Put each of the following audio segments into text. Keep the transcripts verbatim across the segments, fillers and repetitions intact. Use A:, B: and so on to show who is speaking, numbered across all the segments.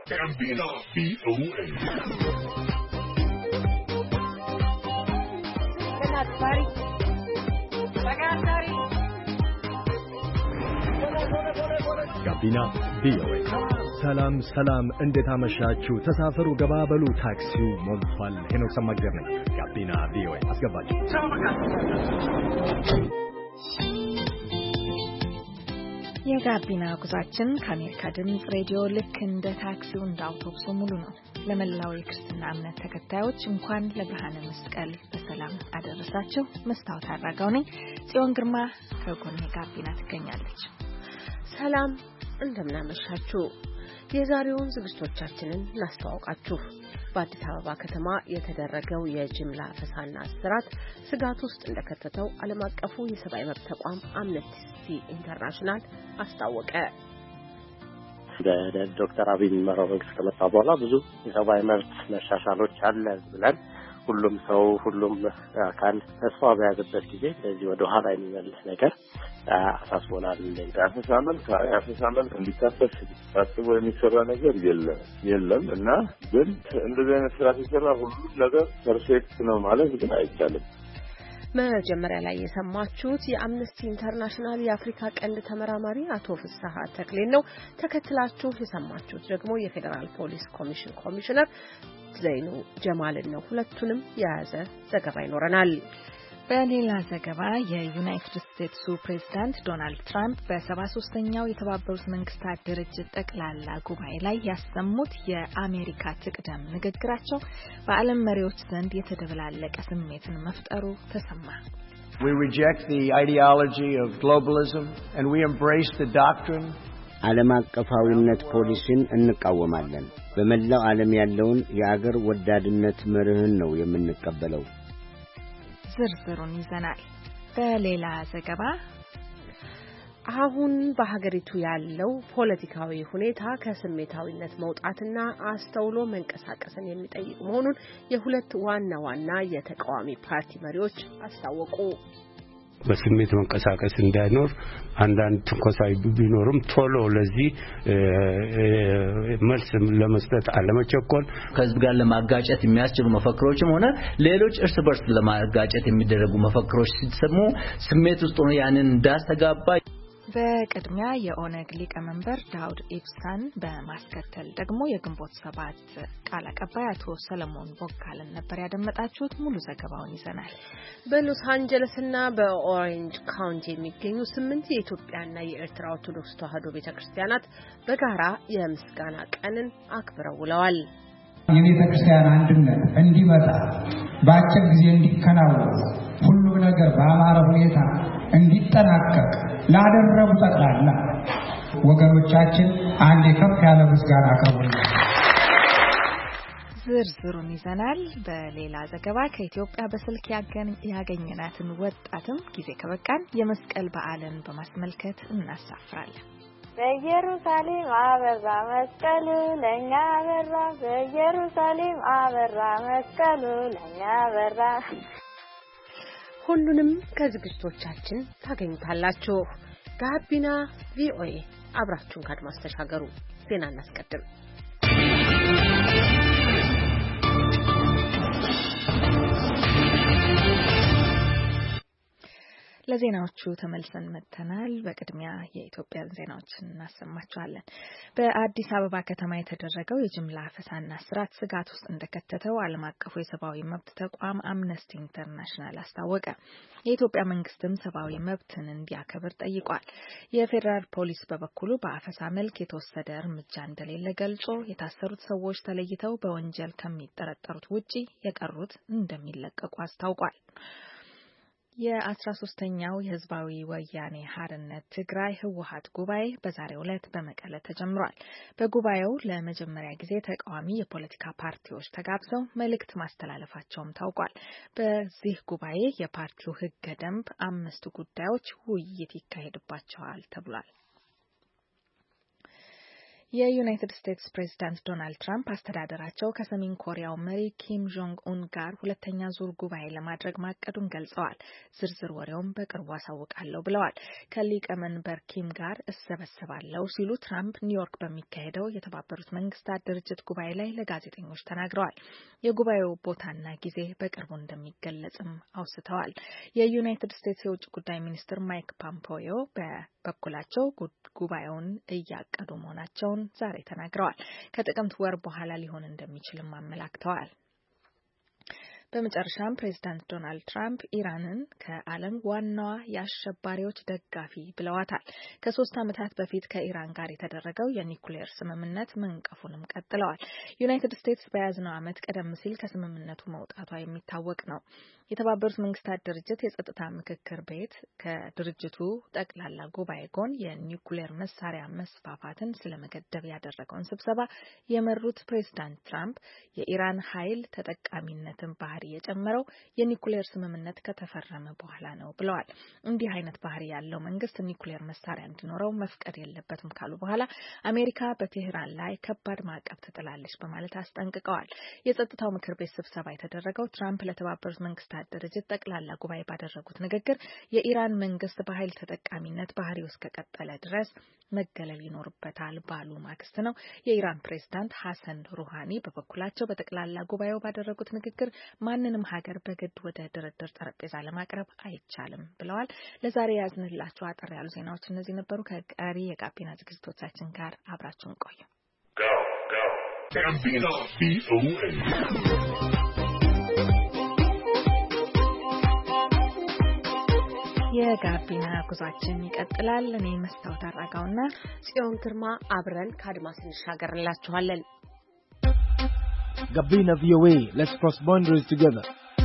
A: ጋቢና ቪኦኤ ጋቢና ቪኦኤ ሰላም ሰላም እንዴት አመሻችሁ ተሳፈሩ ገባበሉ ታክሲው ሞልቷል ሄኖክ ሰማግደር ነኝ ጋቢና ቪኦኤ አስገባችሁ
B: የጋቢና ጉዟችን ከአሜሪካ ድምጽ ሬዲዮ ልክ እንደ ታክሲው እንደ አውቶቡሱ ሙሉ ነው ለመላው የክርስትና እምነት ተከታዮች እንኳን ለብርሃነ መስቀል በሰላም አደረሳችሁ መስታወት አድራጋው ነኝ ጽዮን ግርማ ከጎኔ ጋቢና ትገኛለች
C: ሰላም እንደምናመሻችሁ የዛሬውን ዝግጅቶቻችንን እናስተዋውቃችሁ በአዲስ አበባ ከተማ የተደረገው የጅምላ ፈሳና እስራት ስጋት ውስጥ እንደከተተው ዓለም አቀፉ የሰብአዊ መብት ተቋም አምነስቲ ኢንተርናሽናል አስታወቀ
D: ዶክተር አብይ መራው መንግስት ከመጣ በኋላ ብዙ የሰብአዊ መብት መሻሻሎች አለ ብለን ሁሉም ሰው ሁሉም አካል ተስፋ በያዘበት ጊዜ ለዚህ ወደ ኋላ የሚመልስ ነገር አሳስቦናል
E: ያፈሳመን ያፈሳመን እንዲታፈስ ታስቦ የሚሰራ ነገር የለም የለም እና ግን እንደዚህ አይነት ስራ ሲሰራ ሁሉ ነገር ፐርፌክት ነው ማለት ግን አይቻልም
C: መጀመሪያ ላይ የሰማችሁት የአምነስቲ ኢንተርናሽናል የአፍሪካ ቀንድ ተመራማሪ አቶ ፍስሐ ተክሌን ነው ተከትላችሁ የሰማችሁት ደግሞ የፌደራል ፖሊስ ኮሚሽን ኮሚሽነር ዘይኑ ጀማልን ነው ሁለቱንም የያዘ ዘገባ ይኖረናል
B: በሌላ ዘገባ የዩናይትድ ስቴትስ ፕሬዝዳንት ዶናልድ ትራምፕ በሰባ ሶስተኛው የተባበሩት መንግስታት ድርጅት ጠቅላላ ጉባኤ ላይ ያሰሙት የአሜሪካ ትቅደም ንግግራቸው በዓለም መሪዎች ዘንድ የተደበላለቀ ስሜትን መፍጠሩ ተሰማ
F: We reject the ideology of globalism and we embrace the doctrine
G: ዓለም አቀፋዊነት ፖሊሲን እንቃወማለን በመላው ዓለም ያለውን የአገር ወዳድነት መርህን ነው የምንቀበለው
B: ዝርዝሩን ይዘናል በሌላ ዘገባ
C: አሁን በሀገሪቱ ያለው ፖለቲካዊ ሁኔታ ከስሜታዊነት መውጣትና አስተውሎ መንቀሳቀስን የሚጠይቅ መሆኑን የሁለት ዋና ዋና የተቃዋሚ ፓርቲ መሪዎች አስታወቁ
H: በስሜት መንቀሳቀስ እንዳይኖር አንዳንድ ትንኮሳዊ ቢኖርም ቶሎ ለዚህ መልስ ለመስጠት አለመቸኮል
I: ከህዝብ ጋር ለማጋጨት የሚያስችሉ መፈክሮችም ሆነ ሌሎች እርስ በርስ ለማጋጨት የሚደረጉ መፈክሮች ሲሰሙ ስሜት ውስጥ ሆኖ ያንን እንዳስተጋባ
B: በቅድሚያ የኦነግ ሊቀመንበር ዳውድ ኢብሳን በማስከተል ደግሞ የግንቦት ሰባት ቃል አቀባይ አቶ ሰለሞን ቦጋለን ነበር ያደመጣችሁት ሙሉ ዘገባውን ይዘናል
C: በሎስ አንጀለስና በኦሬንጅ ካውንቲ የሚገኙ ስምንት የኢትዮጵያና የኤርትራ ኦርቶዶክስ ተዋሕዶ ቤተክርስቲያናት በጋራ የምስጋና ቀንን አክብረው ውለዋል
J: የቤተክርስቲያን አንድነት እንዲመጣ በአጭር ጊዜ እንዲከናወን ሁሉም ነገር በአማረ ሁኔታ እንዲጠናቀቅ ላደረጉ ጠቅላላ ወገኖቻችን አንድ ከፍ ያለ ምስጋና አቅርቡልን
B: ዝርዝሩን ይዘናል በሌላ ዘገባ ከኢትዮጵያ በስልክ ያገኘናትን ወጣትም ጊዜ ከበቃን የመስቀል በዓልን በማስመልከት እናሳፍራለን
K: በኢየሩሳሌም አበራ መስቀሉ ለኛ አበራ በኢየሩሳሌም አበራ መስቀሉ ለኛ አበራ
C: ሁሉንም ከዝግጅቶቻችን ታገኙታላችሁ ጋቢና ቪኦኤ አብራችሁን ካድማስ ተሻገሩ ዜና እናስቀድም
B: ለዜናዎቹ ተመልሰን መተናል በቅድሚያ የኢትዮጵያን ዜናዎችን እናሰማችኋለን በአዲስ አበባ ከተማ የተደረገው የጅምላ ፈሳና እስራት ስጋት ውስጥ እንደከተተው ዓለም አቀፉ የሰብአዊ መብት ተቋም አምነስቲ ኢንተርናሽናል አስታወቀ የኢትዮጵያ መንግስትም ሰብአዊ መብትን እንዲያከብር ጠይቋል የፌደራል ፖሊስ በበኩሉ በአፈሳ መልክ የተወሰደ እርምጃ እንደሌለ ገልጾ የታሰሩት ሰዎች ተለይተው በወንጀል ከሚጠረጠሩት ውጪ የቀሩት እንደሚለቀቁ አስታውቋል የአስራ ሶስተኛው የህዝባዊ ወያኔ ሓርነት ትግራይ ህወሓት ጉባኤ በዛሬው ዕለት በመቀለ ተጀምሯል። በጉባኤው ለመጀመሪያ ጊዜ ተቃዋሚ የፖለቲካ ፓርቲዎች ተጋብዘው መልእክት ማስተላለፋቸውም ታውቋል። በዚህ ጉባኤ የፓርቲው ህገ ደንብ አምስት ጉዳዮች ውይይት ይካሄድባቸዋል ተብሏል። የዩናይትድ ስቴትስ ፕሬዝዳንት ዶናልድ ትራምፕ አስተዳደራቸው ከሰሜን ኮሪያው መሪ ኪም ጆንግ ኡን ጋር ሁለተኛ ዙር ጉባኤ ለማድረግ ማቀዱን ገልጸዋል። ዝርዝር ወሬውን በቅርቡ አሳውቃለሁ ብለዋል። ከሊቀመንበር ኪም ጋር እሰበሰባለሁ ሲሉ ትራምፕ ኒውዮርክ በሚካሄደው የተባበሩት መንግስታት ድርጅት ጉባኤ ላይ ለጋዜጠኞች ተናግረዋል። የጉባኤው ቦታና ጊዜ በቅርቡ እንደሚገለጽም አውስተዋል። የዩናይትድ ስቴትስ የውጭ ጉዳይ ሚኒስትር ማይክ ፖምፔዮ በበኩላቸው ጉባኤውን እያቀዱ መሆናቸው ዛሬ ተናግረዋል። ከጥቅምት ወር በኋላ ሊሆን እንደሚችልም አመላክተዋል። በመጨረሻም ፕሬዝዳንት ዶናልድ ትራምፕ ኢራንን ከዓለም ዋናዋ የአሸባሪዎች ደጋፊ ብለዋታል። ከሶስት ዓመታት በፊት ከኢራን ጋር የተደረገው የኒኩሌር ስምምነት መንቀፉንም ቀጥለዋል። ዩናይትድ ስቴትስ በያዝነው ዓመት ቀደም ሲል ከስምምነቱ መውጣቷ የሚታወቅ ነው። የተባበሩት መንግስታት ድርጅት የጸጥታ ምክክር ቤት ከድርጅቱ ጠቅላላ ጉባኤ ጎን የኒኩሌር መሳሪያ መስፋፋትን ስለመገደብ ያደረገውን ስብሰባ የመሩት ፕሬዝዳንት ትራምፕ የኢራን ኃይል ተጠቃሚነትን ባህሪ የጨመረው የኒኩሌር ስምምነት ከተፈረመ በኋላ ነው ብለዋል። እንዲህ አይነት ባህሪ ያለው መንግስት ኒኩሌር መሳሪያ እንዲኖረው መፍቀድ የለበትም ካሉ በኋላ አሜሪካ በቴህራን ላይ ከባድ ማዕቀብ ትጥላለች በማለት አስጠንቅቀዋል። የጸጥታው ምክር ቤት ስብሰባ የተደረገው ትራምፕ ለተባበሩት መንግስታት ድርጅት ጠቅላላ ጉባኤ ባደረጉት ንግግር የኢራን መንግስት በኃይል ተጠቃሚነት ባህሪ ውስጥ ከቀጠለ ድረስ መገለል ይኖርበታል ባሉ ማግስት ነው። የኢራን ፕሬዝዳንት ሐሰን ሩሃኒ በበኩላቸው በጠቅላላ ጉባኤው ባደረጉት ንግግር ማንንም ሀገር በግድ ወደ ድርድር ጠረጴዛ ለማቅረብ አይቻልም ብለዋል። ለዛሬ ያዝንላችሁ አጠር ያሉ ዜናዎች እነዚህ ነበሩ። ከቀሪ የጋቢና ዝግጅቶቻችን ጋር አብራችሁን ቆዩ። የጋቢና ጉዟችን ይቀጥላል። እኔ መስታወት አራጋውና
C: ጽዮን ግርማ አብረን ከአድማስ እንሻገርላችኋለን።
L: Gabina V O A, let's cross boundaries together.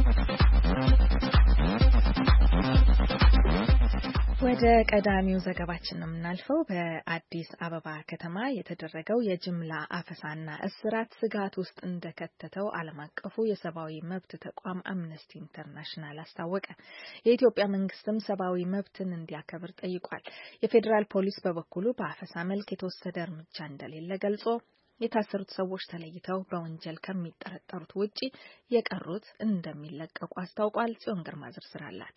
B: ወደ ቀዳሚው ዘገባችን ነው የምናልፈው። በአዲስ አበባ ከተማ የተደረገው የጅምላ አፈሳና እስራት ስጋት ውስጥ እንደከተተው ዓለም አቀፉ የሰብአዊ መብት ተቋም አምነስቲ ኢንተርናሽናል አስታወቀ። የኢትዮጵያ መንግስትም ሰብአዊ መብትን እንዲያከብር ጠይቋል። የፌዴራል ፖሊስ በበኩሉ በአፈሳ መልክ የተወሰደ እርምጃ እንደሌለ ገልጾ የታሰሩት ሰዎች ተለይተው በወንጀል ከሚጠረጠሩት ውጪ የቀሩት እንደሚለቀቁ አስታውቋል። ጽዮን ግርማ ዝርዝር አላት።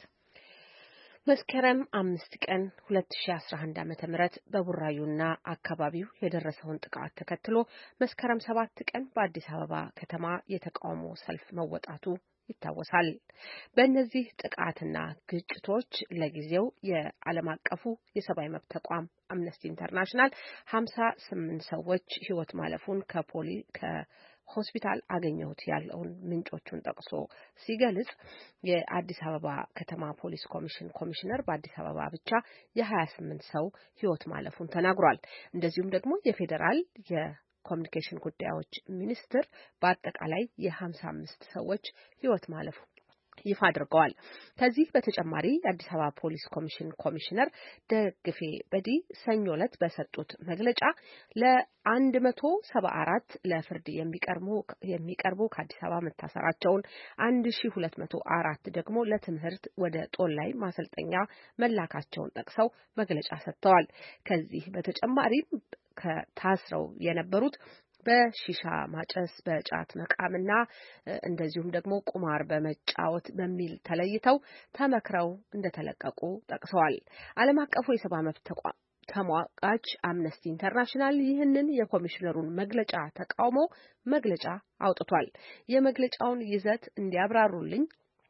C: መስከረም አምስት ቀን ሁለት ሺህ አስራ አንድ ዓመተ ምህረት በቡራዩና አካባቢው የደረሰውን ጥቃት ተከትሎ መስከረም ሰባት ቀን በአዲስ አበባ ከተማ የተቃውሞ ሰልፍ መወጣቱ ይታወሳል። በእነዚህ ጥቃትና ግጭቶች ለጊዜው የዓለም አቀፉ የሰብአዊ መብት ተቋም አምነስቲ ኢንተርናሽናል ሀምሳ ስምንት ሰዎች ሕይወት ማለፉን ከፖሊ ከሆስፒታል አገኘሁት ያለውን ምንጮቹን ጠቅሶ ሲገልጽ የአዲስ አበባ ከተማ ፖሊስ ኮሚሽን ኮሚሽነር በአዲስ አበባ ብቻ የሀያ ስምንት ሰው ሕይወት ማለፉን ተናግሯል። እንደዚሁም ደግሞ የፌዴራል የ ኮሚኒኬሽን ጉዳዮች ሚኒስትር በአጠቃላይ የሀምሳ አምስት ሰዎች ሕይወት ማለፉ ይፋ አድርገዋል። ከዚህ በተጨማሪ የአዲስ አበባ ፖሊስ ኮሚሽን ኮሚሽነር ደግፌ በዲ ሰኞ ዕለት በሰጡት መግለጫ ለአንድ መቶ ሰባ አራት ለፍርድ የሚቀርቡ የሚቀርቡ ከአዲስ አበባ መታሰራቸውን አንድ ሺህ ሁለት መቶ አራት ደግሞ ለትምህርት ወደ ጦላይ ማሰልጠኛ መላካቸውን ጠቅሰው መግለጫ ሰጥተዋል። ከዚህ በተጨማሪ ከታስረው የነበሩት በሺሻ ማጨስ፣ በጫት መቃምና እንደዚሁም ደግሞ ቁማር በመጫወት በሚል ተለይተው ተመክረው እንደተለቀቁ ጠቅሰዋል። ዓለም አቀፉ የሰብአዊ መብት ተቋም ተሟጋች አምነስቲ ኢንተርናሽናል ይህንን የኮሚሽነሩን መግለጫ ተቃውሞ መግለጫ አውጥቷል። የመግለጫውን ይዘት እንዲያብራሩልኝ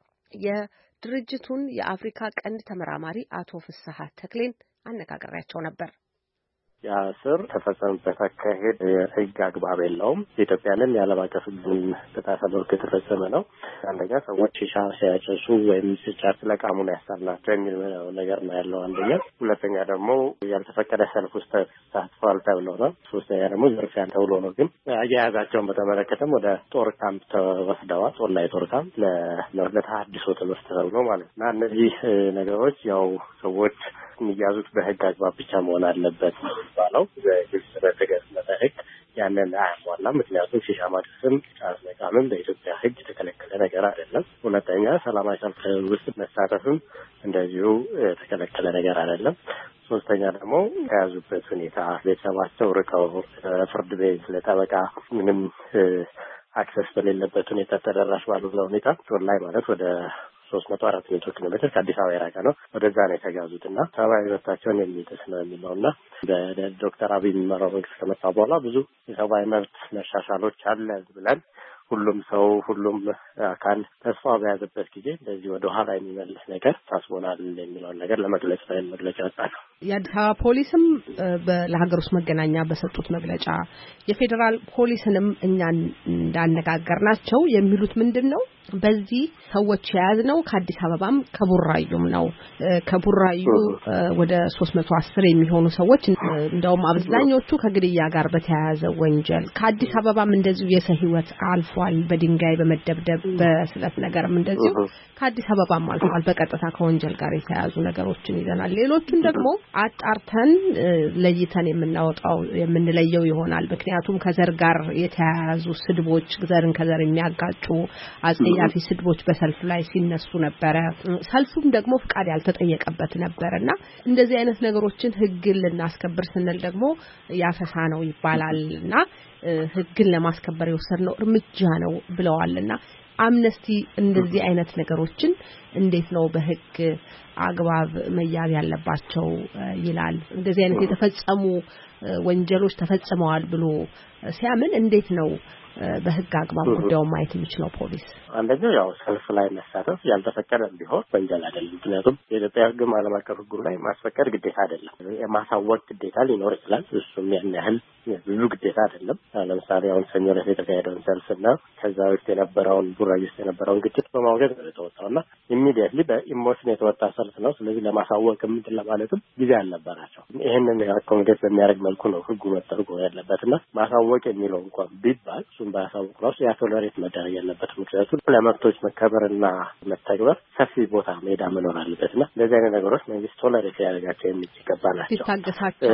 C: የድርጅቱን የአፍሪካ ቀንድ ተመራማሪ አቶ ፍስሐ ተክሌን አነጋግሬያቸው ነበር።
D: የአስር ተፈጸመበት አካሄድ የህግ አግባብ የለውም። የኢትዮጵያንን የዓለም አቀፍ ሕግን በጣሰ መልኩ የተፈጸመ ነው። አንደኛ ሰዎች ሺሻ ሲያጨሱ ወይም ሲጫት ለቃሙን ያሳልናቸው የሚል ነገር ነው ያለው አንደኛ። ሁለተኛ ደግሞ ያልተፈቀደ ሰልፍ ውስጥ ተሳትፈዋል ተብሎ ነው። ሶስተኛ ደግሞ ዝርፊያ ተብሎ ነው። ግን አያያዛቸውን በተመለከተም ወደ ጦር ካምፕ ተወስደዋል። ጦር ላይ ጦር ካምፕ ለተሃድሶ ትምህርት ተብሎ ማለት ነው። እና እነዚህ ነገሮች ያው ሰዎች የሚያዙት በህግ አግባብ ብቻ መሆን አለበት ባለው በግልጽ በተገለጸ ህግ ያንን አያሟላም። ምክንያቱም ሺሻ ማጨስም ጫት መቃምም በኢትዮጵያ ህግ የተከለከለ ነገር አይደለም። ሁለተኛ ሰላማዊ ሰልፍ ውስጥ መሳተፍም እንደዚሁ የተከለከለ ነገር አይደለም። ሶስተኛ ደግሞ የያዙበት ሁኔታ ቤተሰባቸው ርቀው ፍርድ ቤት ለጠበቃ ምንም አክሰስ በሌለበት ሁኔታ ተደራሽ ባልሆነ ሁኔታ ጦር ላይ ማለት ወደ ሶስት መቶ አራት መቶ ኪሎ ሜትር ከአዲስ አበባ የራቀ ነው። ወደዛ ነው የተጋዙትና ሰብአዊ መብታቸውን የሚጥስ ነው የሚለውና በዶክተር አብይ የሚመራው መንግስት ከመጣ በኋላ ብዙ የሰብአዊ መብት መሻሻሎች አለ ብለን ሁሉም ሰው ሁሉም አካል ተስፋ በያዘበት ጊዜ እንደዚህ ወደ ኋላ የሚመልስ ነገር ታስቦናል የሚለውን ነገር ለመግለጽ ነው መግለጫ ወጣው።
C: የአዲስ አበባ ፖሊስም ለሀገር ውስጥ መገናኛ በሰጡት መግለጫ የፌደራል ፖሊስንም እኛን እንዳነጋገርናቸው የሚሉት ምንድነው በዚህ ሰዎች የያዝነው ከአዲስ አበባም ከቡራዩም ነው። ከቡራዩ ወደ ሶስት መቶ አስር የሚሆኑ ሰዎች እንደውም አብዛኞቹ ከግድያ ጋር በተያያዘ ወንጀል ከአዲስ አበባም እንደዚሁ የሰው ህይወት አልፏል። በድንጋይ በመደብደብ በስለት ነገርም እንደዚሁ ከአዲስ አበባም አልፏል። በቀጥታ ከወንጀል ጋር የተያያዙ ነገሮችን ይዘናል። ሌሎቹን ደግሞ አጣርተን ለይተን የምናወጣው የምንለየው ይሆናል። ምክንያቱም ከዘር ጋር የተያያዙ ስድቦች ዘርን ከዘር የሚያጋጩ ያፊ ስድቦች በሰልፍ ላይ ሲነሱ ነበር። ሰልፉም ደግሞ ፍቃድ ያልተጠየቀበት ነበርና እንደዚህ አይነት ነገሮችን ህግን ለማስከበር ስንል ደግሞ ያፈሳ ነው ይባላልና ህግን ለማስከበር የወሰድነው እርምጃ ነው ብለዋልና አምነስቲ እንደዚህ አይነት ነገሮችን እንዴት ነው በህግ አግባብ መያዝ ያለባቸው ይላል። እንደዚህ አይነት የተፈጸሙ ወንጀሎች ተፈጽመዋል ብሎ ሲያምን እንዴት ነው በህግ አግባብ ጉዳዩን ማየት የሚችለው ፖሊስ?
D: አንደኛው ያው ሰልፍ ላይ መሳተፍ ያልተፈቀደ ቢሆን ወንጀል አይደለም። ምክንያቱም የኢትዮጵያ ህግ ዓለም አቀፍ ህግ ላይ ማስፈቀድ ግዴታ አይደለም። የማሳወቅ ግዴታ ሊኖር ይችላል። እሱም ያን ያህል ብዙ ግዴታ አይደለም። ለምሳሌ አሁን ሰኞ ዕለት የተካሄደውን ሰልፍና ከዛ በፊት የነበረውን ቡራዩ ውስጥ የነበረውን ግጭት በማውገዝ ነው የተወጣውና ኢሚዲየትሊ በኢሞሽን የተወጣ ሰልፍ ነው። ስለዚህ ለማሳወቅ ምንድን ለማለትም ጊዜ አልነበራቸው። ይሄንን አኮሞዴት በሚያደርግ መልኩ ነው ህጉ መተርጎም ያለበትና ማሳወቅ የሚለው እንኳን ቢባል እሱን ባያሳውቅ ራሱ ያቶለሬት መደረግ ያለበት። ምክንያቱም ለመብቶች መከበርና መተግበር ሰፊ ቦታ ሜዳ መኖር አለበትና እንደዚህ አይነት ነገሮች መንግስት ቶለሬት ያደርጋቸው የሚገባናቸው
C: ሊታገሳቸው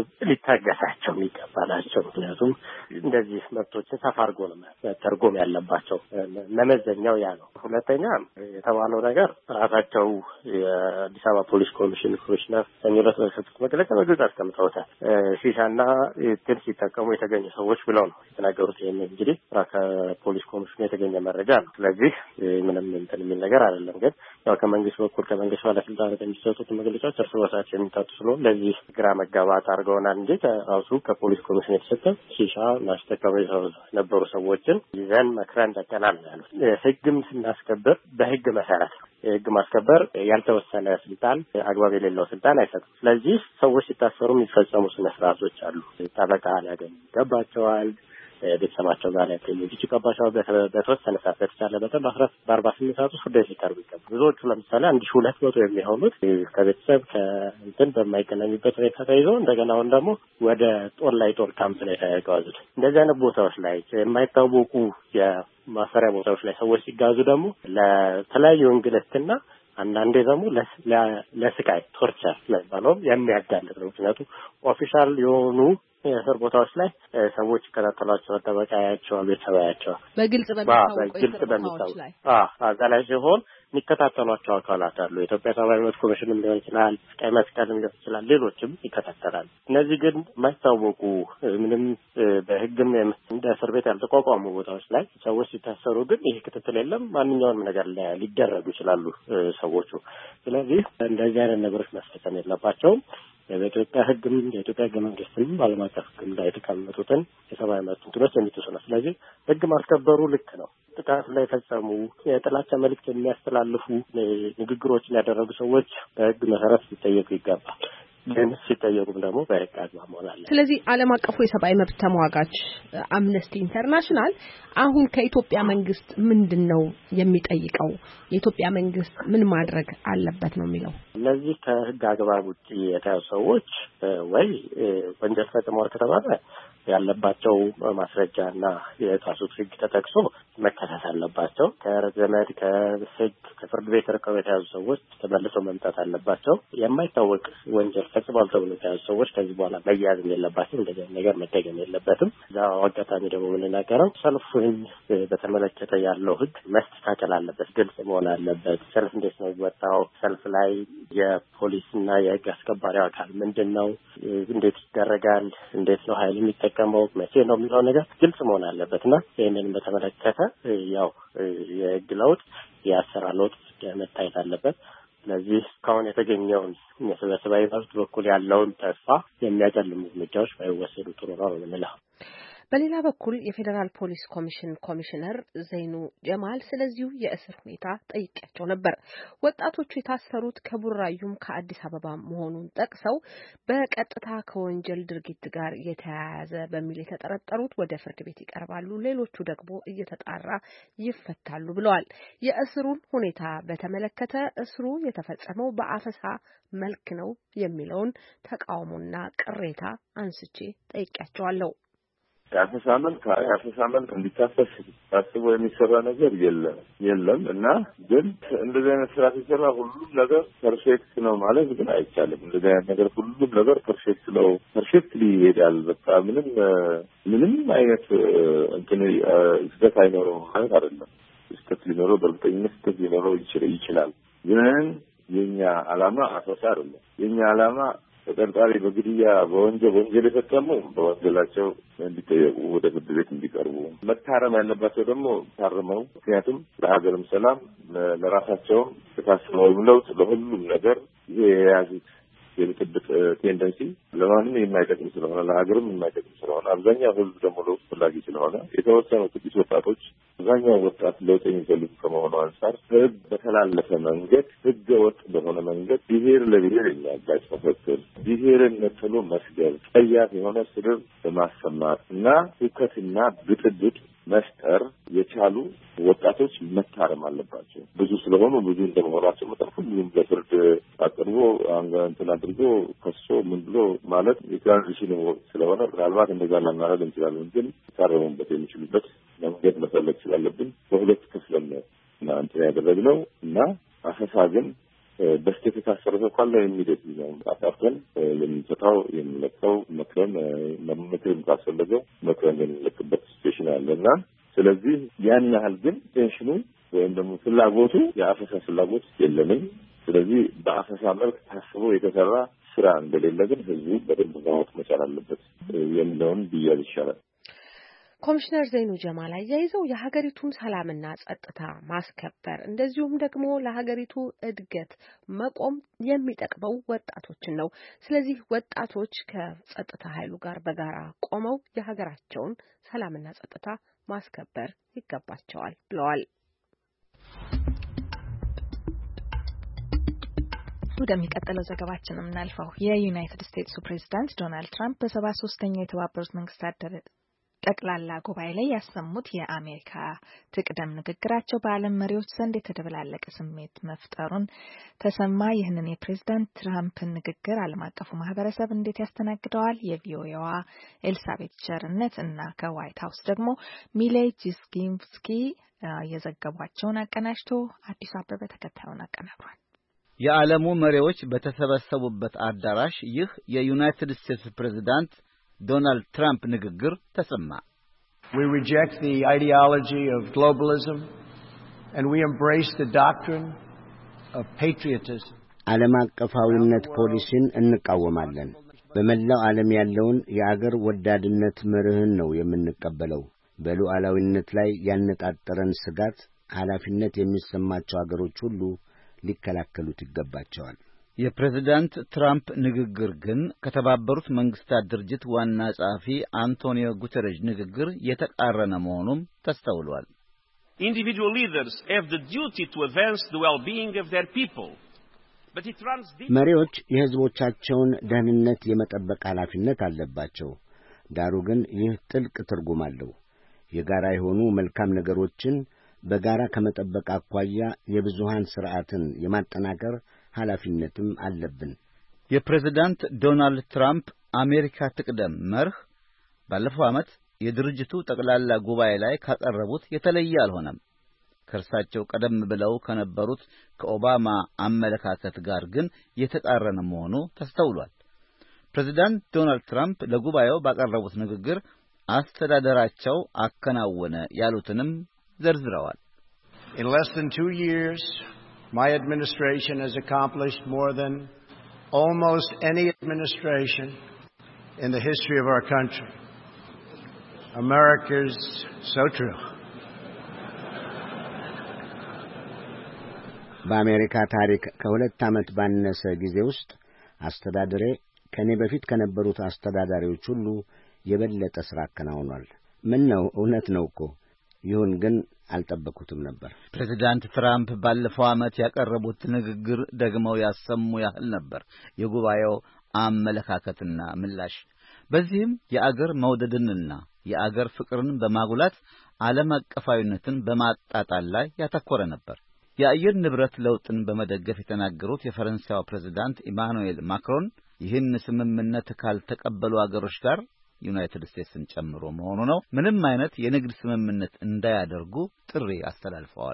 D: ሊታገሳቸው የሚገባናቸው። ምክንያቱም እንደዚህ መብቶችን ተፋርጎ ነው መተርጎም ያለባቸው። መመዘኛው ያ ነው። ሁለተኛ የተባለው ነገር ራሳቸው የአዲስ አበባ ፖሊስ ኮሚሽን ኮሚሽነር ሰኞ ዕለት በሰጡት መግለጫ በግልጽ አስቀምጠውታል። ሺሻና ትል ሲጠቀሙ የተገኙ ሰዎች ብለው ነው የተናገሩት። ይሄን እንግዲህ ከፖሊስ ኮሚሽኑ የተገኘ መረጃ ነው። ስለዚህ ምንም እንትን የሚል ነገር አይደለም። ግን ያው ከመንግስት በኩል ከመንግስት ባለስልጣናት የሚሰጡት መግለጫዎች እርስ በርሳቸው የሚታጡ ስለሆነ ለዚህ ግራ መጋባት አድርገውናል እንጂ ራሱ ከፖሊስ ኮሚሽን የተሰጠ ሺሻ ማስተካከል ነበሩ ሰዎችን ይዘን መክረን ደቀናል ያሉት። ህግም ስናስከብር በህግ መሰረት ህግ ማስከበር ያልተወሰነ ስልጣን አግባብ የሌለው ስልጣን አይሰጥም። ስለዚህ ሰዎች ሲታሰሩ የሚፈጸሙ ስነ ስርዓቶች አሉ። ጠበቃ ሊያገኙ ይገባቸዋል። ቤተሰባቸው ጋር ያገኙ ይችላባቸው በተወሰነ ሰዓት በተቻለ በጣም በአስራት በአርባ ስምንት ሰዓት ውስጥ ፍርድ ቤት ሊቀርቡ ይገባል። ብዙዎቹ ለምሳሌ አንድ ሺህ ሁለት መቶ የሚሆኑት ከቤተሰብ ከእንትን በማይገናኙበት ሁኔታ ተይዘው እንደገና አሁን ደግሞ ወደ ጦር ላይ ጦር ካምፕ ላይ ተያይዘዋል። እንደዚህ አይነት ቦታዎች ላይ የማይታወቁ የማሰሪያ ቦታዎች ላይ ሰዎች ሲጋዙ ደግሞ ለተለያዩ እንግልትና አንዳንዴ ደግሞ ለስቃይ ቶርቸር ለባለው የሚያጋልጥ ነው። ምክንያቱም ኦፊሻል የሆኑ የእስር ቦታዎች ላይ ሰዎች ይከታተሏቸው ጠበቃ ያያቸዋል፣ ቤተሰብ ያያቸዋል።
C: በግልጽ በሚታወቁ ላይ
D: አዎ አዛ ላይ ሲሆን የሚከታተሏቸው አካላት አሉ። የኢትዮጵያ ሰብአዊ መብት ኮሚሽንም ሊሆን ይችላል፣ ቀይ መስቀልም ሊሆን ይችላል፣ ሌሎችም ይከታተላሉ። እነዚህ ግን የማይታወቁ ምንም በህግም እንደ እስር ቤት ያልተቋቋሙ ቦታዎች ላይ ሰዎች ሲታሰሩ ግን ይሄ ክትትል የለም። ማንኛውንም ነገር ሊደረጉ ይችላሉ ሰዎቹ። ስለዚህ እንደዚህ አይነት ነገሮች መፈጸም የለባቸውም። በኢትዮጵያ ህግም የኢትዮጵያ ህገ መንግስትም ዓለም አቀፍ ህግም ላይ የተቀመጡትን የሰብአዊ መብት እንትኖች የሚጥሱ ነው። ስለዚህ ህግ ማስከበሩ ልክ ነው። ጥቃት ላይ ፈጸሙ የጥላቻ መልእክት የሚያስተላልፉ ንግግሮችን ያደረጉ ሰዎች በህግ መሰረት ሊጠየቁ ይገባል። ግን ሲጠየቁም ደግሞ በህግ አግባብ መሆን አለ።
C: ስለዚህ ዓለም አቀፉ የሰብአዊ መብት ተሟጋች አምነስቲ ኢንተርናሽናል አሁን ከኢትዮጵያ መንግስት ምንድነው የሚጠይቀው? የኢትዮጵያ መንግስት ምን ማድረግ አለበት ነው የሚለው?
D: እነዚህ ከህግ አግባብ ውጪ የተያዙ ሰዎች ወይ ወንጀል ፈጽመዋል ከተባለ ያለባቸው ማስረጃና የጣሱት ህግ ተጠቅሶ መከሰስ አለባቸው። ከዘመድ ከህግ ከፍርድ ቤት ርቀው የተያዙ ሰዎች ተመልሰው መምጣት አለባቸው። የማይታወቅ ወንጀል ፈጽመዋል ተብሎ የተያዙ ሰዎች ከዚህ በኋላ መያዝ የለባቸው። እንደዚህ ነገር መደገም የለበትም። እዛው አጋጣሚ ደግሞ የምንናገረው ሰልፍን በተመለከተ ያለው ህግ መስተካከል አለበት፣ ግልጽ መሆን አለበት። ሰልፍ እንዴት ነው የሚወጣው? ሰልፍ ላይ ፖሊስና የህግ አስከባሪ አካል ምንድነው፣ እንዴት ይደረጋል፣ እንዴት ነው ኃይል የሚጠቀመው፣ መቼ ነው የሚለው ነገር ግልጽ መሆን አለበትና ይህንን በተመለከተ ያው የህግ ለውጥ የአሰራር ለውጥ መታየት አለበት። ስለዚህ እስካሁን የተገኘውን በሰብአዊ መብት በኩል ያለውን ተስፋ የሚያጨልሙ እርምጃዎች ባይወሰዱ ጥሩ ነው የምንለው።
C: በሌላ በኩል የፌዴራል ፖሊስ ኮሚሽን ኮሚሽነር ዘይኑ ጀማል ስለዚሁ የእስር ሁኔታ ጠይቄያቸው ነበር። ወጣቶቹ የታሰሩት ከቡራዩም ከአዲስ አበባ መሆኑን ጠቅሰው በቀጥታ ከወንጀል ድርጊት ጋር የተያያዘ በሚል የተጠረጠሩት ወደ ፍርድ ቤት ይቀርባሉ፣ ሌሎቹ ደግሞ እየተጣራ ይፈታሉ ብለዋል። የእስሩን ሁኔታ በተመለከተ እስሩ የተፈጸመው በአፈሳ መልክ ነው የሚለውን ተቃውሞና ቅሬታ አንስቼ ጠይቄያቸዋለሁ።
E: ያፈሳመን ያፈሳመን እንዲታፈስ ታስቦ የሚሰራ ነገር የለም የለም እና ግን እንደዚህ አይነት ስራ ሲሰራ ሁሉም ነገር ፐርፌክት ነው ማለት ግን አይቻልም። እንደዚህ አይነት ነገር ሁሉም ነገር ፐርፌክት ነው ፐርፌክትሊ ይሄዳል በቃ ምንም ምንም አይነት እንትን ስህተት አይኖረውም ማለት አይደለም። ስህተት ሊኖረው በእርግጠኝነት ስህተት ሊኖረው ይችላል። ግን የኛ ዓላማ አፈሳ አይደለም። የኛ ዓላማ ተጠርጣሪ በግድያ በወንጀል ወንጀል የፈጸሙ በወንጀላቸው እንዲጠየቁ ወደ ፍርድ ቤት እንዲቀርቡ፣ መታረም ያለባቸው ደግሞ ታርመው፣ ምክንያቱም ለሀገርም ሰላም ለራሳቸውም የታሰበው ለውጥ ለሁሉም ነገር ይሄ የያዙት የብጥብጥ ቴንደንሲ ለማንም የማይጠቅም ስለሆነ ለሀገርም የማይጠቅም ስለሆነ አብዛኛው ህዝብ ደግሞ ለውጥ ፈላጊ ስለሆነ የተወሰኑ ጥቂት ወጣቶች አብዛኛው ወጣት ለውጥ የሚፈልጉ ከመሆኑ አንጻር ህግ በተላለፈ መንገድ ህገ ወጥ በሆነ መንገድ ብሔር ለብሔር የሚያጋጭ መፈክር፣ ብሔርን ነጥሎ መስገብ፣ ጸያፍ የሆነ ስድብ በማሰማት እና ሁከትና ብጥብጥ መፍጠር የቻሉ ወጣቶች መታረም አለባቸው። ብዙ ስለሆኑ ብዙ እንደመሆናቸው መጠን ሁሉም ለፍርድ አቅርቦ እንትን አድርጎ ከሶ ምን ብሎ ማለት የትራንዚሽን ወቅት ስለሆነ ምናልባት እንደዛ ልናደርግ እንችላለን። ግን ታረሙበት የሚችሉበት መንገድ መፈለግ ስላለብን በሁለት ክፍል ነው እና እንትን ያደረግነው እና አፈሳ ግን በስቴት የታሰረ ሰው ካለ የሚደት ነው አጣርተን ለምንሰጣው የምንለቀው መክረን መምክርም ካስፈለገው መክረን የምንለቅበት ሲቹዌሽን አለና ስለዚህ ያን ያህል ግን ቴንሽኑ ወይም ደግሞ ፍላጎቱ የአፈሳ ፍላጎት የለንም። ስለዚህ በአፈሳ መልክ ታስቦ የተሰራ ስራ እንደሌለ ግን ህዝቡ በደንብ ማወቅ መቻል አለበት የሚለውን ብያዝ ይሻላል።
C: ኮሚሽነር ዘይኑ ጀማል አያይዘው የሀገሪቱን ሰላምና ጸጥታ ማስከበር እንደዚሁም ደግሞ ለሀገሪቱ እድገት መቆም የሚጠቅመው ወጣቶችን ነው። ስለዚህ ወጣቶች ከጸጥታ ኃይሉ ጋር በጋራ ቆመው የሀገራቸውን ሰላምና ጸጥታ ማስከበር ይገባቸዋል ብለዋል።
B: ወደሚቀጥለው ዘገባችን እናልፈው። የዩናይትድ ስቴትሱ ፕሬዝዳንት ዶናልድ ትራምፕ በሰባ ሶስተኛው የተባበሩት መንግስታት ጠቅላላ ጉባኤ ላይ ያሰሙት የአሜሪካ ትቅደም ንግግራቸው በዓለም መሪዎች ዘንድ የተደበላለቀ ስሜት መፍጠሩን ተሰማ። ይህንን የፕሬዝዳንት ትራምፕን ንግግር ዓለም አቀፉ ማህበረሰብ እንዴት ያስተናግደዋል? የቪኦኤዋ ኤልሳቤት ቸርነት እና ከዋይት ሀውስ ደግሞ ሚሌይ ጂስኪንስኪ የዘገቧቸውን አቀናጅቶ አዲሱ አበበ ተከታዩን አቀናብሯል።
M: የዓለሙ መሪዎች በተሰበሰቡበት አዳራሽ ይህ የዩናይትድ ስቴትስ ፕሬዝዳንት ዶናልድ ትራምፕ ንግግር ተሰማ።
F: We reject the ideology of globalism and we embrace the doctrine of patriotism.
G: ዓለም አቀፋዊነት ፖሊሲን እንቃወማለን። በመላው ዓለም ያለውን የአገር ወዳድነት መርህን ነው የምንቀበለው። በሉዓላዊነት ላይ ያነጣጠረን ስጋት ኃላፊነት የሚሰማቸው አገሮች ሁሉ ሊከላከሉት ይገባቸዋል።
M: የፕሬዝዳንት ትራምፕ ንግግር ግን ከተባበሩት መንግስታት ድርጅት ዋና ጸሐፊ አንቶኒዮ ጉተሬዥ ንግግር የተቃረነ መሆኑም ተስተውሏል።
N: Individual leaders have the duty to advance the well-being of their people. But it runs deep.
G: መሪዎች የሕዝቦቻቸውን ደህንነት የመጠበቅ ኃላፊነት አለባቸው። ዳሩ ግን ይህ ጥልቅ ትርጉም አለው። የጋራ የሆኑ መልካም ነገሮችን በጋራ ከመጠበቅ አኳያ የብዙሃን ሥርዓትን የማጠናከር ኃላፊነትም አለብን።
M: የፕሬዝዳንት ዶናልድ ትራምፕ አሜሪካ ትቅደም መርህ ባለፈው ዓመት የድርጅቱ ጠቅላላ ጉባኤ ላይ ካቀረቡት የተለየ አልሆነም። ከእርሳቸው ቀደም ብለው ከነበሩት ከኦባማ አመለካከት ጋር ግን የተቃረነ መሆኑ ተስተውሏል። ፕሬዝዳንት ዶናልድ ትራምፕ ለጉባኤው ባቀረቡት ንግግር አስተዳደራቸው አከናወነ ያሉትንም ዘርዝረዋል።
F: In less than two years, my administration has accomplished more than almost any administration in the history of our country. America's so true.
G: በአሜሪካ ታሪክ ከሁለት ዓመት ባነሰ ጊዜ ውስጥ አስተዳደሬ ከኔ በፊት ከነበሩት አስተዳዳሪዎች ሁሉ የበለጠ ሥራ አከናውኗል። ምን ነው እውነት ነው እኮ። ይሁን ግን አልጠበቁትም ነበር።
M: ፕሬዝዳንት ትራምፕ ባለፈው ዓመት ያቀረቡት ንግግር ደግመው ያሰሙ ያህል ነበር የጉባኤው አመለካከትና ምላሽ። በዚህም የአገር መውደድንና የአገር ፍቅርን በማጉላት ዓለም አቀፋዊነትን በማጣጣል ላይ ያተኮረ ነበር። የአየር ንብረት ለውጥን በመደገፍ የተናገሩት የፈረንሳዩ ፕሬዝዳንት ኢማኑኤል ማክሮን ይህን ስምምነት ካልተቀበሉ አገሮች ጋር ዩናይትድ ስቴትስን ጨምሮ መሆኑ ነው ምንም አይነት የንግድ ስምምነት እንዳያደርጉ ጥሪ አስተላልፈዋል።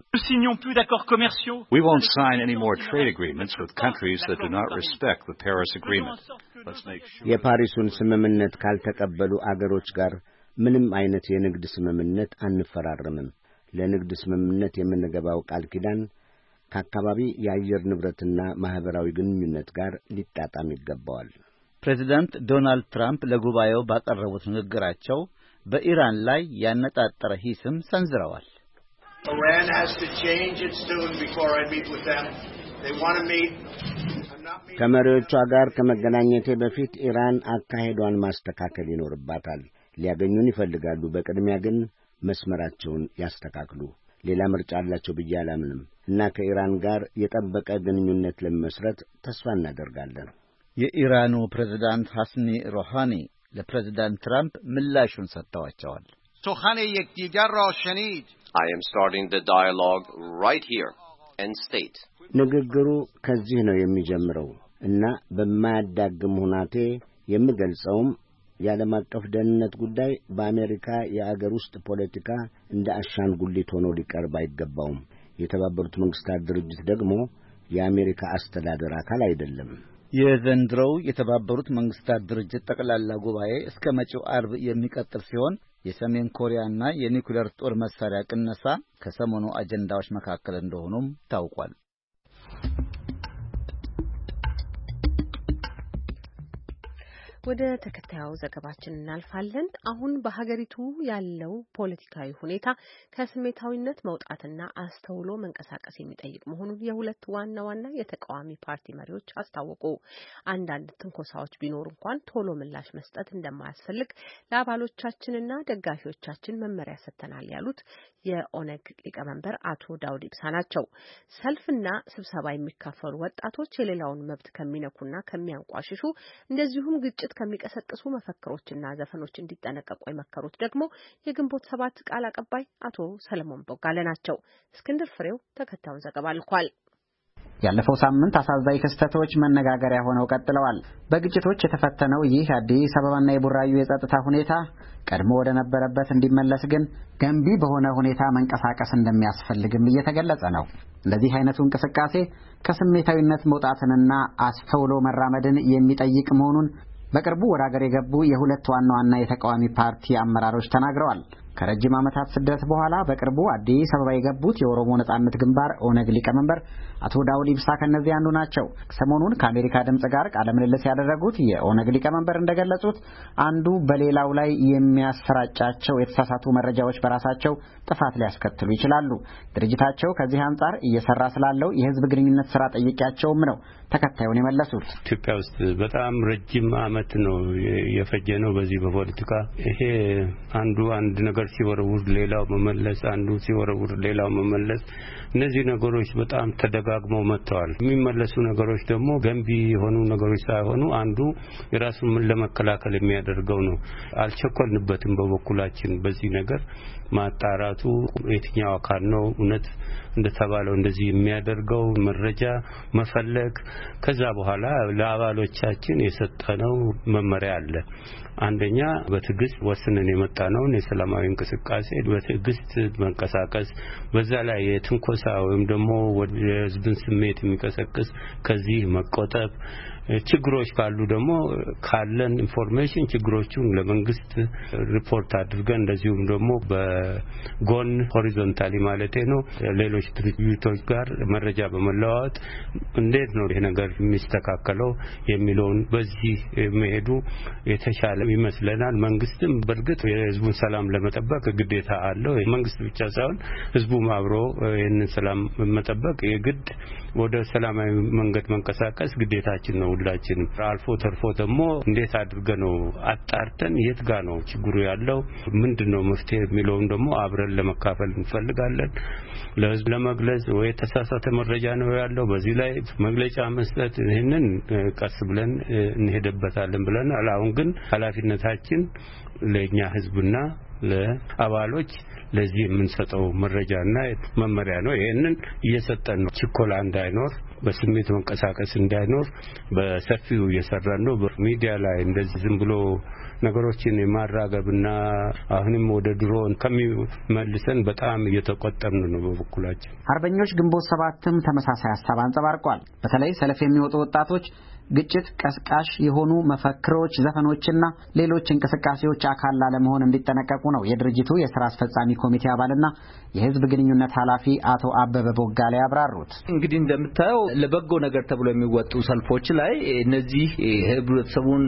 O: We won't sign any more trade agreements with countries that do not respect the Paris Agreement. Let's make sure
G: የፓሪሱን ስምምነት ካልተቀበሉ አገሮች ጋር ምንም አይነት የንግድ ስምምነት አንፈራረምም። ለንግድ ስምምነት የምንገባው ቃል ኪዳን ከአካባቢ የአየር ንብረትና ማህበራዊ ግንኙነት ጋር ሊጣጣም ይገባዋል።
M: ፕሬዝዳንት ዶናልድ ትራምፕ ለጉባኤው ባቀረቡት ንግግራቸው በኢራን ላይ ያነጣጠረ ሂስም ሰንዝረዋል።
F: Iran has to change its tune before I meet with them. They want to meet.
G: ከመሪዎቿ ጋር ከመገናኘቴ በፊት ኢራን አካሄዷን ማስተካከል ይኖርባታል። ሊያገኙን ይፈልጋሉ። በቅድሚያ ግን መስመራቸውን ያስተካክሉ። ሌላ ምርጫ አላቸው ብዬ አላምንም እና ከኢራን ጋር የጠበቀ ግንኙነት ለመስራት ተስፋ እናደርጋለን።
M: የኢራኑ ፕሬዝዳንት ሐሰኒ ሮሃኒ ለፕሬዝዳንት ትራምፕ ምላሹን ሰጥተዋቸዋል።
F: ሱኻኔ የክዲጋር ራ ሸኒድ
P: I am starting the dialogue right here and state
G: ንግግሩ ከዚህ ነው የሚጀምረው እና በማያዳግም ሁናቴ የምገልጸውም የዓለም አቀፍ ደህንነት ጉዳይ በአሜሪካ የአገር ውስጥ ፖለቲካ እንደ አሻንጉሊት ሆኖ ሊቀርብ አይገባውም። የተባበሩት መንግስታት ድርጅት ደግሞ የአሜሪካ አስተዳደር አካል አይደለም።
M: የዘንድሮው የተባበሩት መንግስታት ድርጅት ጠቅላላ ጉባኤ እስከ መጪው አርብ የሚቀጥል ሲሆን የሰሜን ኮሪያና የኒውክሌር ጦር መሳሪያ ቅነሳ ከሰሞኑ አጀንዳዎች መካከል እንደሆኑም ታውቋል።
C: ወደ ተከታዩ ዘገባችን እናልፋለን። አሁን በሀገሪቱ ያለው ፖለቲካዊ ሁኔታ ከስሜታዊነት መውጣትና አስተውሎ መንቀሳቀስ የሚጠይቅ መሆኑን የሁለት ዋና ዋና የተቃዋሚ ፓርቲ መሪዎች አስታወቁ። አንዳንድ ትንኮሳዎች ቢኖር እንኳን ቶሎ ምላሽ መስጠት እንደማያስፈልግ ለአባሎቻችንና ደጋፊዎቻችን መመሪያ ሰጥተናል ያሉት የኦነግ ሊቀመንበር አቶ ዳውድ ኢብሳ ናቸው። ሰልፍና ስብሰባ የሚካፈሉ ወጣቶች የሌላውን መብት ከሚነኩና ከሚያንቋሽሹ እንደዚሁም ግጭት ከሚቀሰቅሱ መፈክሮችና ዘፈኖች እንዲጠነቀቁ የመከሩት ደግሞ የግንቦት ሰባት ቃል አቀባይ አቶ ሰለሞን ቦጋለ ናቸው። እስክንድር ፍሬው ተከታዩን ዘገባ ልኳል።
Q: ያለፈው ሳምንት አሳዛኝ ክስተቶች መነጋገሪያ ሆነው ቀጥለዋል። በግጭቶች የተፈተነው ይህ አዲስ አበባና የቡራዩ የጸጥታ ሁኔታ ቀድሞ ወደ ነበረበት እንዲመለስ ግን ገንቢ በሆነ ሁኔታ መንቀሳቀስ እንደሚያስፈልግም እየተገለጸ ነው። እንደዚህ አይነቱ እንቅስቃሴ ከስሜታዊነት መውጣትንና አስተውሎ መራመድን የሚጠይቅ መሆኑን በቅርቡ ወደ ሀገር የገቡ የሁለት ዋና ዋና የተቃዋሚ ፓርቲ አመራሮች ተናግረዋል። ከረጅም ዓመታት ስደት በኋላ በቅርቡ አዲስ አበባ የገቡት የኦሮሞ ነጻነት ግንባር ኦነግ ሊቀመንበር አቶ ዳውድ ኢብሳ ከነዚህ አንዱ ናቸው። ሰሞኑን ከአሜሪካ ድምጽ ጋር ቃለ ምልልስ ያደረጉት የኦነግ ሊቀመንበር እንደገለጹት አንዱ በሌላው ላይ የሚያሰራጫቸው የተሳሳቱ መረጃዎች በራሳቸው ጥፋት ሊያስከትሉ ይችላሉ። ድርጅታቸው ከዚህ አንጻር እየሰራ ስላለው የህዝብ ግንኙነት ስራ ጠይቄያቸውም ነው ተከታዩን የመለሱት።
H: ኢትዮጵያ ውስጥ በጣም ረጅም ዓመት ነው የፈጀ ነው በዚህ በፖለቲካ ይሄ አንዱ አንድ ነገር ሲወረውር ሌላው መመለስ፣ አንዱ ሲወረውር ሌላው መመለስ፣ እነዚህ ነገሮች በጣም ተደጋግመው መጥተዋል። የሚመለሱ ነገሮች ደግሞ ገንቢ የሆኑ ነገሮች ሳይሆኑ አንዱ የራሱን ምን ለመከላከል የሚያደርገው ነው። አልቸኮልንበትም በበኩላችን በዚህ ነገር ማጣራቱ የትኛው አካል ነው እውነት እንደተባለው እንደዚህ የሚያደርገው መረጃ መፈለግ ከዛ በኋላ ለአባሎቻችን የሰጠነው መመሪያ አለ። አንደኛ በትዕግስት ወስነን የመጣነው የሰላማዊ እንቅስቃሴ በትዕግስት መንቀሳቀስ፣ በዛ ላይ የትንኮሳ ወይም ደግሞ ወደ ህዝብን ስሜት የሚቀሰቅስ ከዚህ መቆጠብ፣ ችግሮች ካሉ ደግሞ ካለን ኢንፎርሜሽን ችግሮቹን ለመንግስት ሪፖርት አድርገን እንደዚሁም ደግሞ በጎን ሆሪዞንታሊ ማለት ነው ሌሎች ድርጅቶች ጋር መረጃ በመለዋወጥ እንዴት ነው ይሄ ነገር የሚስተካከለው የሚለውን በዚህ መሄዱ የተሻለ ይመስለናል። መንግስትም በርግጥ የህዝቡን ሰላም ለመጠበቅ ግዴታ አለው። መንግስት ብቻ ሳይሆን ህዝቡም አብሮ ይህንን ሰላም መጠበቅ የግድ ወደ ሰላማዊ መንገድ መንቀሳቀስ ግዴታችን ነው ሁላችንም። አልፎ ተርፎ ደግሞ እንዴት አድርገን ነው አጣርተን የት ጋር ነው ችግሩ ያለው ምንድነው መፍትሄ የሚለውን ደግሞ አብረን ለመካፈል እንፈልጋለን። ለህዝብ ለመግለጽ ወይ ተሳሳተ መረጃ ነው ያለው በዚህ ላይ መግለጫ መስጠት ይሄንን ቀስ ብለን እንሄድበታለን ብለን አሁን ግን ኃላፊነታችን ለኛ ህዝብና ለአባሎች ለዚህ የምንሰጠው መረጃና መመሪያ ነው። ይሄንን እየሰጠን ነው። ችኮላ እንዳይኖር በስሜት መንቀሳቀስ እንዳይኖር በሰፊው እየሰራን ነው። በሚዲያ ላይ እንደዚህ ዝም ብሎ ነገሮችን የማራገብና አሁንም ወደ ድሮ ከሚመልሰን በጣም እየተቆጠብን ነው። በበኩላችን
Q: አርበኞች ግንቦት ሰባትም ተመሳሳይ ሐሳብ አንጸባርቋል። በተለይ ሰልፍ የሚወጡ ወጣቶች ግጭት ቀስቃሽ የሆኑ መፈክሮች፣ ዘፈኖችና ሌሎች እንቅስቃሴዎች አካል ላለመሆን እንዲጠነቀቁ ነው የድርጅቱ የሥራ አስፈጻሚ ኮሚቴ አባልና የህዝብ ግንኙነት ኃላፊ አቶ አበበ ቦጋለ ያብራሩት።
I: እንግዲህ እንደምታየው ለበጎ ነገር ተብሎ የሚወጡ ሰልፎች ላይ እነዚህ ህብረተሰቡን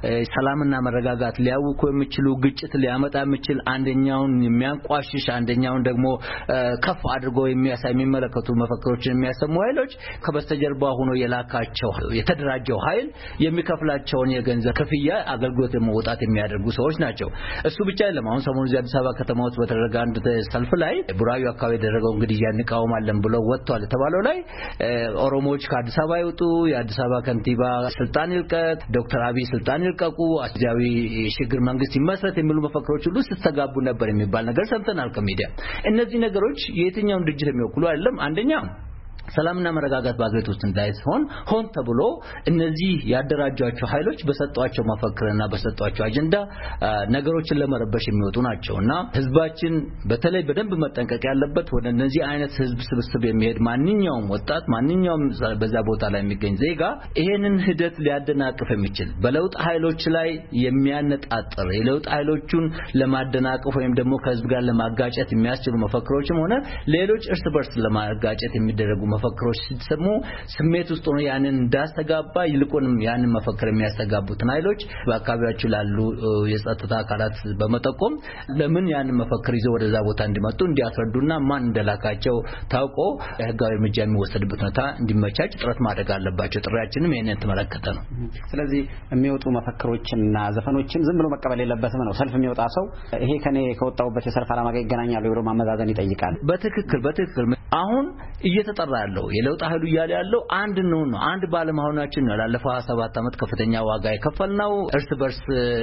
I: ሰላምና መረጋጋት ሊያውኩ የሚችሉ ግጭት ሊያመጣ የሚችል አንደኛውን የሚያንቋሽሽ አንደኛውን ደግሞ ከፍ አድርጎ የሚያሳይ የሚመለከቱ መፈክሮችን የሚያሰሙ ኃይሎች ከበስተጀርባ ሆኖ የላካቸው የተደራጀ ኃይል የሚከፍላቸውን የገንዘብ ክፍያ አገልግሎት ለመውጣት የሚያደርጉ ሰዎች ናቸው። እሱ ብቻ አይደለም። አሁን ሰሞኑን እዚህ አዲስ አበባ ከተማ ውስጥ በተደረገ አንድ ሰልፍ ላይ ቡራዩ አካባቢ ያደረገው እንግዲህ ያንቃውማለን ብለው ወጥቷል የተባለው ላይ ኦሮሞዎች ከአዲስ አበባ ይወጡ፣ የአዲስ አበባ ከንቲባ ስልጣን ይልቀቅ፣ ዶክተር አብይ ስልጣን ይልቀቁ፣ አስጃዊ ሽግግር መንግስት ይመስረት የሚሉ መፈክሮች ሁሉ ሲስተጋቡ ነበር የሚባል ነገር ሰምተናል ከሚዲያ። እነዚህ ነገሮች የትኛውን ድርጅት የሚወክሉ አይደለም። አንደኛ ሰላምና መረጋጋት በአገሪቱ ውስጥ እንዳይሆን ሆን ተብሎ እነዚህ ያደራጇቸው ኃይሎች በሰጧቸው መፈክርና በሰጧቸው አጀንዳ ነገሮችን ለመረበሽ የሚወጡ ናቸውና ህዝባችን በተለይ በደንብ መጠንቀቅ ያለበት ወደ እነዚህ አይነት ህዝብ ስብስብ የሚሄድ ማንኛውም ወጣት ማንኛውም በዛ ቦታ ላይ የሚገኝ ዜጋ ይሄንን ሂደት ሊያደናቅፍ የሚችል በለውጥ ኃይሎች ላይ የሚያነጣጥር የለውጥ ኃይሎቹን ለማደናቀፍ ወይም ደግሞ ከህዝብ ጋር ለማጋጨት የሚያስችሉ መፈክሮችም ሆነ ሌሎች እርስ በርስ ለማጋጨት የሚደረጉ መፈክሮች ሲሰሙ ስሜት ውስጥ ሆኖ ያንን እንዳስተጋባ ይልቁንም ያንን መፈክር የሚያስተጋቡትን ኃይሎች በአካባቢያቸው ላሉ የጸጥታ አካላት በመጠቆም ለምን ያንን መፈክር ይዘው ወደዛ ቦታ እንዲመጡ እንዲያስረዱና ማን እንደላካቸው ታውቆ ህጋዊ እርምጃ የሚወሰድበት ሁኔታ እንዲመቻች ጥረት ማድረግ አለባቸው። ጥሪያችንም ይሄንን ተመለከተ ነው።
Q: ስለዚህ የሚወጡ መፈክሮችና ዘፈኖችን ዝም ብሎ መቀበል የለበትም ነው። ሰልፍ የሚወጣ ሰው ይሄ ከኔ ከወጣውበት የሰልፍ ዓላማ ጋር ይገናኛል ብሎ ማመዛዘን ይጠይቃል።
I: በትክክል በትክክል አሁን እየተጠራ ያለው የለውጥ ኃይሉ እያለ ያለው አንድ ነው ነው አንድ ባለመሆናችን ነው። ላለፈው ሃያ ሰባት አመት ከፍተኛ ዋጋ የከፈልነው እርስ በርስ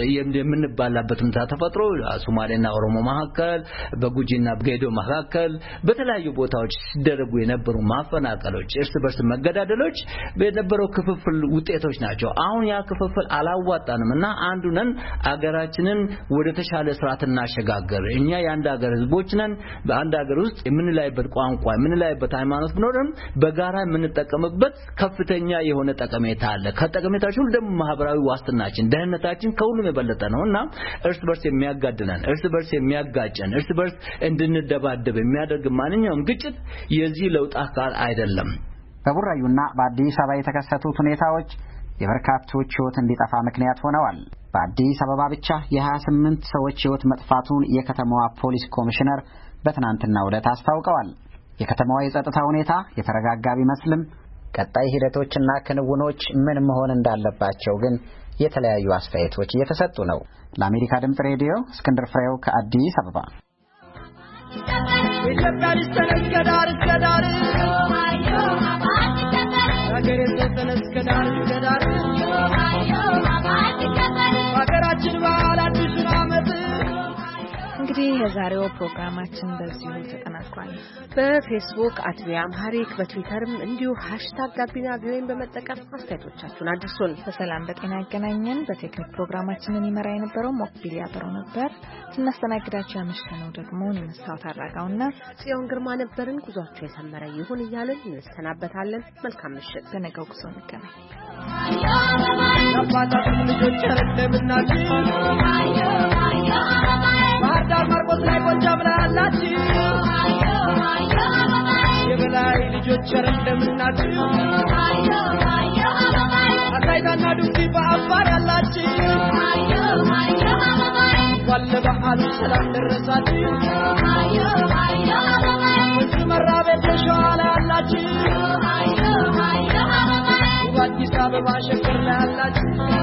I: የምንባላበት ሁኔታ ተፈጥሮ ሶማሌና ኦሮሞ መካከል በጉጂና በጌዶ መካከል በተለያዩ ቦታዎች ሲደረጉ የነበሩ ማፈናቀሎች እርስ በርስ መገዳደሎች በነበረው ክፍፍል ውጤቶች ናቸው። አሁን ያ ክፍፍል አላዋጣንምና አንዱ ነን አገራችንን ወደ ተሻለ ስርዓት እናሸጋገር። እኛ የአንድ ሀገር ህዝቦች ነን። በአንድ ሀገር ውስጥ የምንላይበት ቋንቋ የምንላይበት ሃይማኖት ቢኖርም በጋራ የምንጠቀምበት ከፍተኛ የሆነ ጠቀሜታ አለ። ከጠቀሜታቸው ሁሉ ደግሞ ማህበራዊ ዋስትናችን ደህንነታችን ከሁሉም የበለጠ ነውና እርስ በርስ የሚያጋድለን እርስ በርስ የሚያጋጨን እርስ በርስ እንድንደባደብ የሚያደርግ ማንኛውም ግጭት የዚህ ለውጥ አካል አይደለም።
Q: በቡራዩና በአዲስ አበባ የተከሰቱት ሁኔታዎች የበርካቶች ህይወት እንዲጠፋ ምክንያት ሆነዋል። በአዲስ አበባ ብቻ የሃያ ስምንት ሰዎች ህይወት መጥፋቱን የከተማዋ ፖሊስ ኮሚሽነር በትናንትናው ዕለት አስታውቀዋል። የከተማዋ የጸጥታ ሁኔታ የተረጋጋ ቢመስልም ቀጣይ ሂደቶችና ክንውኖች ምን መሆን እንዳለባቸው ግን የተለያዩ አስተያየቶች እየተሰጡ ነው። ለአሜሪካ ድምጽ ሬዲዮ እስክንድር ፍሬው ከአዲስ አበባ። ኢትዮጵያ ልስተነስ ከዳር እስከ ዳር ሀገሬ ልስተነስ ከዳር እስከ ዳር ሀገራችን በዓል አዲሱን ዓመት
B: እንግዲህ የዛሬው ፕሮግራማችን በዚሁ ተጠናቋል።
C: በፌስቡክ አትቪያ አምሃሪክ በትዊተርም እንዲሁ ሃሽታግ ጋቢና ቪኦኤን በመጠቀም አስተያየቶቻችሁን አድርሱን።
B: በሰላም በጤና ያገናኘን። በቴክኒክ ፕሮግራማችንን ይመራ የነበረው ሞክቢል ያበረው ነበር። ስናስተናግዳችሁ ያመሸነው ደግሞ መስታወት አራጋውና
C: ጽዮን ግርማ ነበርን። ጉዟችሁ የሰመረ ይሁን እያልን እንሰናበታለን። መልካም ምሽት።
B: በነገው ጉዞ እንገናኝ።
R: አባታችን ልጆች እንደምናችሁ ባህርዳር ማርቆስ ላይ ጎጃም ላይ አላችሁ የበላይ ልጆች እንደምናችሁ አሳይታና ዱብቲ በአፋር ያላችሁ ወለበዓሉ ሰላም ደረሳችሁ ወንዝ መራቤት ሸዋ ላይ አላችሁ አዲስ አበባ ሸገር ላይ አላችሁ